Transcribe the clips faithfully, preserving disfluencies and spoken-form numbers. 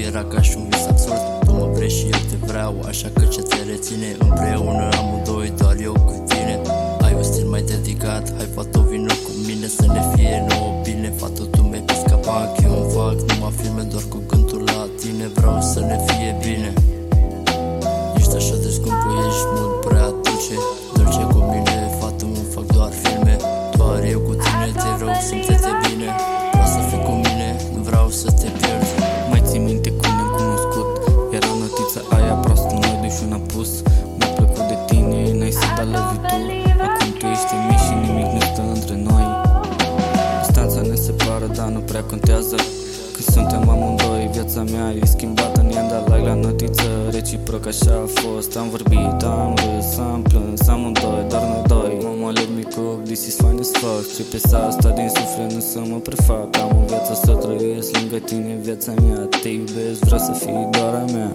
era ca și un vis absurd. Tu mă vrei și eu te vreau, așa că ce te reține? Împreună amândoi, doar eu cu tine. Ai un stil mai dedicat, hai fată vină cu mine, să ne fie nouă bine. Fată tu mi-ai pus capac, eu îmi fac numai filme doar cu gândul la tine. Vreau să ne fie bine. Ești așa de scumpă, ești mult prea dulce. Dulce cu mine, fată, îmi fac doar filme. Doar eu cu tine, te rog, simte-te bine. Vreau să fii cu mine, nu vreau să te pierd. Mai ții minte când ne-am cunoscut? Era notița aia proastă, noi doi și un apus. Mi-a plăcut de tine, n-ai să da love you tu. Acum tu ești în mii și nimic nu stă între noi. Distanța ne separă, dar nu prea contează. Când suntem amândoi, viața mea e schimbată. Ne-am dat like la notiță, reciproc așa a fost. Am vorbit, am râs, am plâns, amândoi, doar noi doi. Mama, let me cook, this is fine as fuck. Ce piesa asta din suflet nu să mă prefac. Am o viață să trăiesc lângă tine, viața mea. Te iubesc, vreau să fii doar a mea.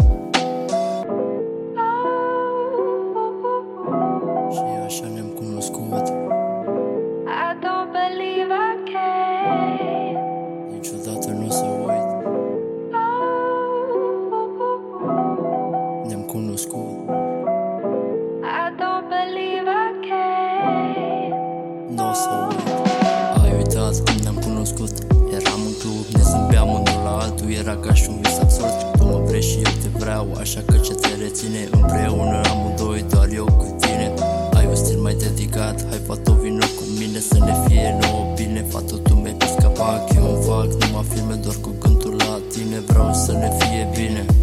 Și așa ne-am cunoscut. I don't believe I can. Niciodată nu o să uit. Ne-am cunoscut. I don't believe I can. Nu o să uit. Ai uitat cum ne-am cunoscut. Eram în club, ne zâmbeam unul la altul. Era ca și un vis absurd. Tu mă vrei și eu te vreau, așa că ce te reține? Împreună amândoi, doar eu cu tine. Ai un stil mai dedicat, hai fată vină cu mine, să ne fie nouă bine. Fată tu mi-ai pus capac, eu îmi fac numai filme doar cu gândul la tine. Vreau să ne fie bine.